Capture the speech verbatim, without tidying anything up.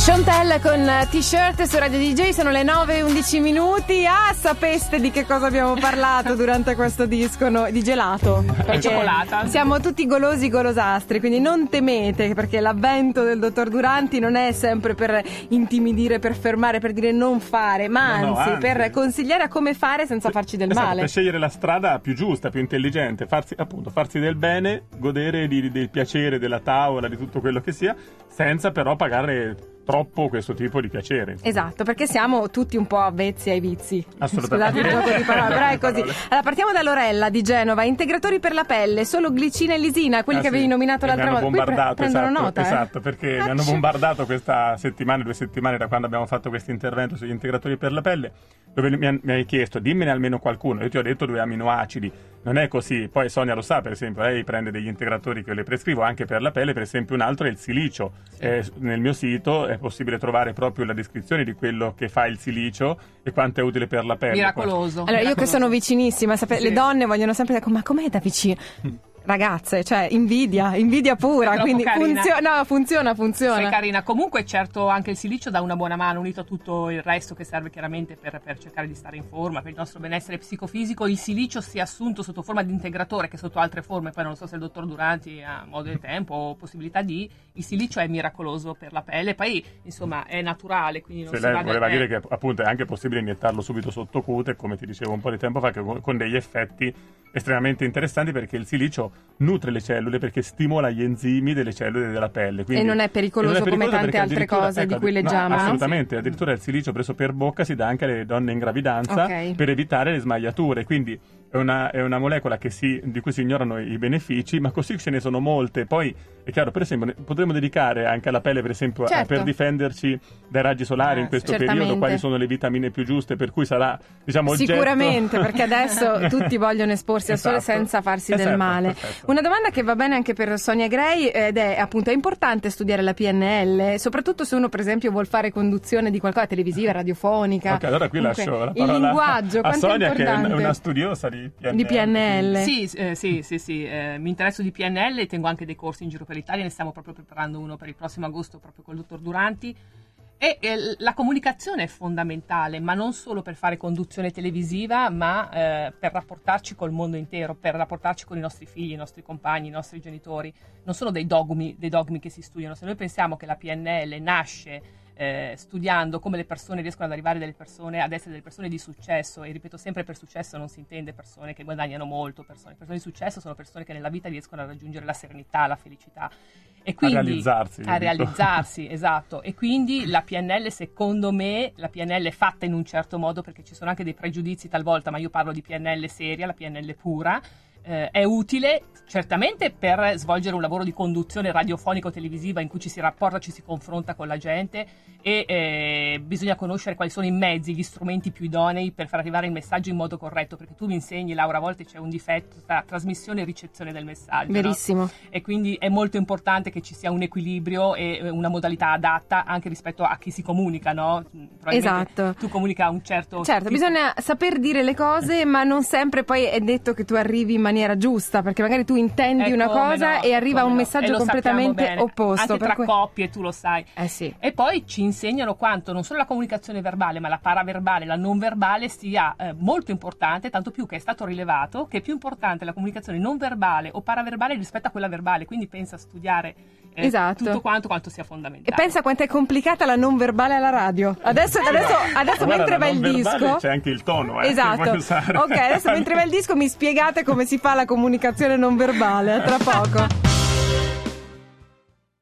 Chantel con T-shirt su Radio D J, sono le nove e undici minuti. Ah, sapeste di che cosa abbiamo parlato durante questo disco? No, di gelato. E cioccolata. Siamo tutti golosi golosastri, quindi non temete, perché l'avvento del dottor Duranti non è sempre per intimidire, per fermare, per dire non fare, ma anzi, no, no, anzi. per consigliare a come fare senza farci del esatto, male. Per scegliere la strada più giusta, più intelligente, farsi appunto farsi del bene, godere di, del piacere della tavola, di tutto quello che sia, senza però pagare troppo questo tipo di piacere. Esatto, perché siamo tutti un po' avvezzi ai vizi. Assolutamente. Scusate il gioco di parole, però è così. Allora, partiamo da Lorella di Genova. Integratori per la pelle, solo glicina e lisina, quelli ah, che sì. avevi nominato e l'altra volta. Mi hanno bombardato, pre- esatto, nota, esatto eh? perché ah, mi hanno c- bombardato questa settimana, due settimane da quando abbiamo fatto questo intervento sugli integratori per la pelle, dove mi, han, mi hai chiesto, dimmene almeno qualcuno. Io ti ho detto due aminoacidi. Non è così. Poi Sonia lo sa, per esempio, lei prende degli integratori che le prescrivo anche per la pelle, per esempio un altro è il silicio. Sì. Eh, nel mio sito è possibile trovare proprio la descrizione di quello che fa il silicio e quanto è utile per la pelle. Miracoloso. Allora, io che sono vicinissima, sape- sì. le donne vogliono sempre dire, ma com'è da vicino? Ragazze, cioè invidia, invidia pura, quindi funziona, no, funziona, funziona. Sei carina. Comunque certo anche il silicio dà una buona mano, unito a tutto il resto che serve chiaramente per, per cercare di stare in forma, per il nostro benessere psicofisico. Il silicio sia assunto sotto forma di integratore che sotto altre forme, poi non so se il dottor Duranti ha modo di tempo o possibilità di, il silicio è miracoloso per la pelle, poi insomma è naturale, quindi non se si lei va voleva da... dire che appunto è anche possibile iniettarlo subito sotto cute, come ti dicevo un po' di tempo fa, che con, con degli effetti estremamente interessanti, perché il silicio nutre le cellule, perché stimola gli enzimi delle cellule della pelle, quindi, e non è pericoloso, non è pericoloso come tante altre cose ecco, di cui leggiamo, no, assolutamente, no? Addirittura il silicio preso per bocca si dà anche alle donne in gravidanza, okay, per evitare le smagliature, quindi è una, è una molecola che si, di cui si ignorano i benefici, ma così ce ne sono molte. Poi è chiaro, per esempio, potremmo dedicare anche alla pelle, per esempio, certo, a, per difenderci dai raggi solari eh, in questo certamente. periodo, quali sono le vitamine più giuste, per cui sarà, diciamo, oggetto... Sicuramente, perché adesso tutti vogliono esporsi al sole senza farsi esatto, del male. Perfetto. Una domanda che va bene anche per Sonia Gray, ed è appunto, è importante studiare la P N L, soprattutto se uno per esempio vuol fare conduzione di qualcosa televisiva, radiofonica. Ok, allora qui comunque, lascio la parola il linguaggio, a Sonia, è che è una studiosa di P N L. Di P N L. Sì, eh, sì, sì, sì. Eh, mi interesso di P N L e tengo anche dei corsi in giro per l'Italia, ne stiamo proprio preparando uno per il prossimo agosto proprio col dottor Duranti. E eh, la comunicazione è fondamentale, ma non solo per fare conduzione televisiva, ma eh, per rapportarci col mondo intero, per rapportarci con i nostri figli, i nostri compagni, i nostri genitori. Non sono dei dogmi, dei dogmi che si studiano. Se noi pensiamo che la P N L nasce eh, studiando come le persone riescono ad arrivare delle persone ad essere delle persone di successo, e ripeto sempre, per successo non si intende persone che guadagnano molto, persone, persone di successo sono persone che nella vita riescono a raggiungere la serenità, la felicità. E quindi, a realizzarsi. A realizzarsi, esatto. E quindi la P N L, secondo me, la P N L è fatta in un certo modo, perché ci sono anche dei pregiudizi talvolta, ma io parlo di P N L seria, la P N L pura. Eh, è utile certamente per svolgere un lavoro di conduzione radiofonico-televisiva in cui ci si rapporta, ci si confronta con la gente, e eh, bisogna conoscere quali sono i mezzi, gli strumenti più idonei per far arrivare il messaggio in modo corretto, perché tu mi insegni, Laura, a volte c'è un difetto tra trasmissione e ricezione del messaggio. Verissimo. No? E quindi è molto importante che ci sia un equilibrio e una modalità adatta anche rispetto a chi si comunica, no? Esatto. Tu comunica un certo... Certo, tipo... bisogna saper dire le cose, ma non sempre poi è detto che tu arrivi in maniera giusta, perché magari tu intendi eh, una cosa no, e arriva un no. messaggio completamente opposto. Anche tra cui... coppie, tu lo sai. Eh sì. E poi ci insegnano quanto non solo la comunicazione verbale, ma la paraverbale, la non verbale sia eh, molto importante, tanto più che è stato rilevato che è più importante la comunicazione non verbale o paraverbale rispetto a quella verbale, quindi pensa a studiare eh, esatto. tutto quanto quanto sia fondamentale. E pensa quanto è complicata la non verbale alla radio. Adesso, adesso, adesso guarda, mentre va il disco c'è anche il tono, eh, esatto. Ok, adesso mentre va il disco mi spiegate come si fa la comunicazione non verbale. Tra poco.